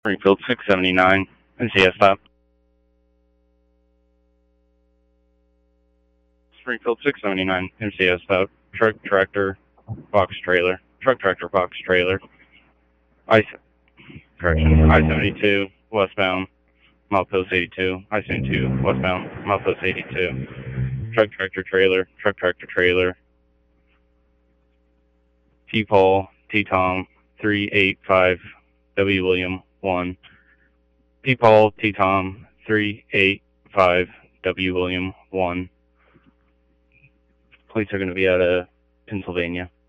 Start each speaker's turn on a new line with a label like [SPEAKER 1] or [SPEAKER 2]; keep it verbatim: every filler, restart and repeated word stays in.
[SPEAKER 1] Springfield six seventy-nine, M C S stop. Springfield six seventy-nine, M C S stop. Truck, tractor, box trailer. Truck, tractor, box trailer. I, correction, I seventy-two, westbound, milepost eighty-two. I seventy-two, westbound, milepost eighty-two. Truck, tractor, trailer. Truck, tractor, trailer. T-Paul, T-Tom, three eight five, W. William, one. T-Paul, T-Tom, three eight five, W. William, one. Plates are going to be out of Pennsylvania.